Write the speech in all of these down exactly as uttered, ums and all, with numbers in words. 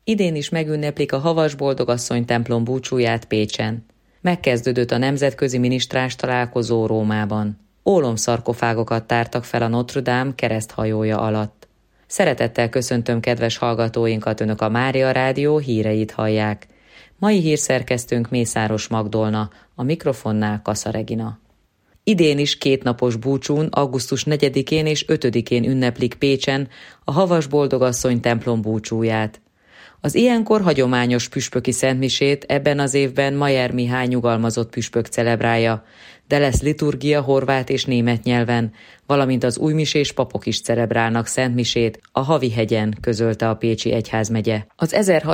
Idén is megünneplik a Havas Boldogasszony templom búcsúját Pécsen. Megkezdődött a nemzetközi minisztráns találkozó Rómában. Ólomszarkofágokat tártak fel a Notre Dame kereszthajója alatt. Szeretettel köszöntöm kedves hallgatóinkat, Önök a Mária Rádió híreit hallják. Mai hírszerkesztőnk Mészáros Magdolna, a mikrofonnál Kassa Regina. Idén is kétnapos búcsún, augusztus negyedikén és ötödikén ünneplik Pécsen a Havas Boldogasszony templom búcsúját. Az ilyenkor hagyományos püspöki szentmisét ebben az évben Mayer Mihály nyugalmazott püspök celebrálja, de lesz liturgia horvát és német nyelven, valamint az újmisés papok is celebrálnak szentmisét a Havihegyen, közölte a pécsi egyházmegye. Az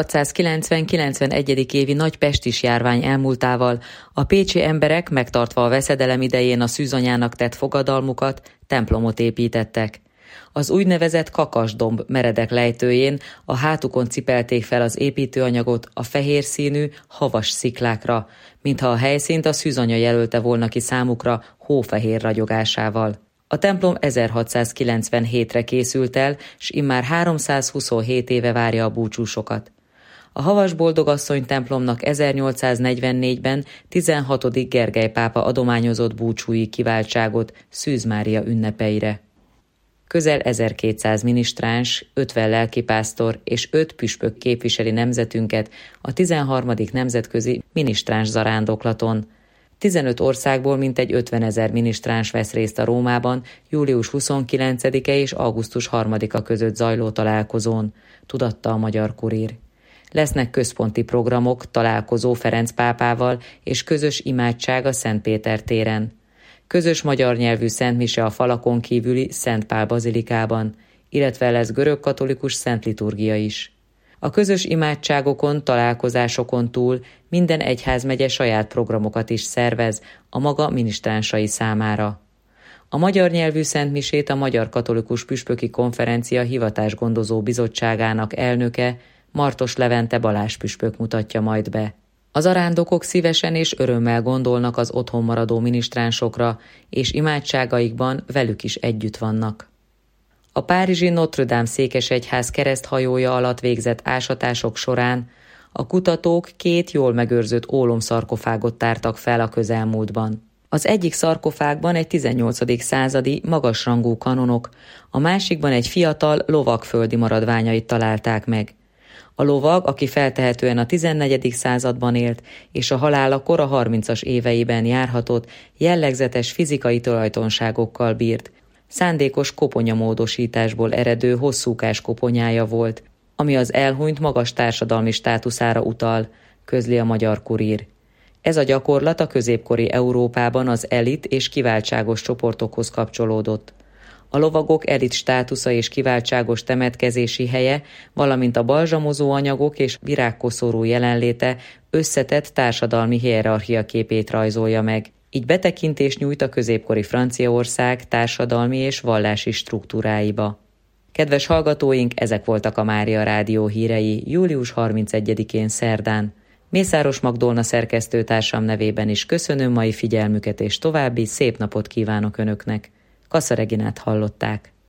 ezerhatszázkilencven-kilencvenegyedik évi nagy pestis járvány elmúltával a pécsi emberek, megtartva a veszedelem idején a szűzanyának tett fogadalmukat, templomot építettek. Az úgynevezett kakasdomb meredek lejtőjén a hátukon cipelték fel az építőanyagot a fehér színű, havas sziklákra, mintha a helyszínt a szűzanya jelölte volna ki számukra hófehér ragyogásával. A templom ezerhatszázkilencvenhétre készült el, s immár háromszázhuszonhét éve várja a búcsúsokat. A Havas Boldogasszony templomnak ezernyolcszáznegyvennégyben tizenhatodik Gergely pápa adományozott búcsúi kiváltságot Szűz Mária ünnepeire. Közel ezerkétszáz minisztráns, ötven lelkipásztor és öt püspök képviseli nemzetünket a tizenharmadik nemzetközi minisztráns zarándoklaton. tizenöt országból mintegy ötvenezer minisztráns vesz részt a Rómában július huszonkilencedike és augusztus harmadika között zajló találkozón, tudatta a Magyar Kurír. Lesznek központi programok, találkozó Ferenc pápával és közös imádság a Szent Péter téren. Közös magyar nyelvű szentmise a falakon kívüli Szent Pál bazilikában, illetve lesz görögkatolikus szent liturgia is. A közös imádságokon, találkozásokon túl minden egyházmegye saját programokat is szervez a maga minisztránsai számára. A magyar nyelvű szentmisét a Magyar Katolikus Püspöki Konferencia Hivatásgondozó Bizottságának elnöke, Martos Levente Balázs püspök mutatja majd be. Az arándokok szívesen és örömmel gondolnak az otthon maradó minisztránsokra, és imádságaikban velük is együtt vannak. A párizsi Notre Dame székesegyház kereszthajója alatt végzett ásatások során a kutatók két jól megőrzött ólomszarkofágot tártak fel a közelmúltban. Az egyik szarkofágban egy tizennyolcadik századi magasrangú kanonok, a másikban egy fiatal lovag földi maradványait találták meg. A lovag, aki feltehetően a tizennegyedik században élt, és a halálakor a harmincas éveiben járhatott, jellegzetes fizikai tulajdonságokkal bírt. Szándékos koponyamódosításból eredő hosszúkás koponyája volt, ami az elhunyt magas társadalmi státuszára utal, közli a Magyar Kurír. Ez a gyakorlat a középkori Európában az elit és kiváltságos csoportokhoz kapcsolódott. A lovagok elit státusza és kiváltságos temetkezési helye, valamint a balzsamozó anyagok és virágkoszorú jelenléte összetett társadalmi hierarchia képét rajzolja meg. Így betekintést nyújt a középkori Franciaország társadalmi és vallási struktúráiba. Kedves hallgatóink, ezek voltak a Mária Rádió hírei július harmincegyedikén szerdán. Mészáros Magdolna szerkesztőtársam nevében is köszönöm mai figyelmüket, és további szép napot kívánok Önöknek. Kassa Reginát hallották.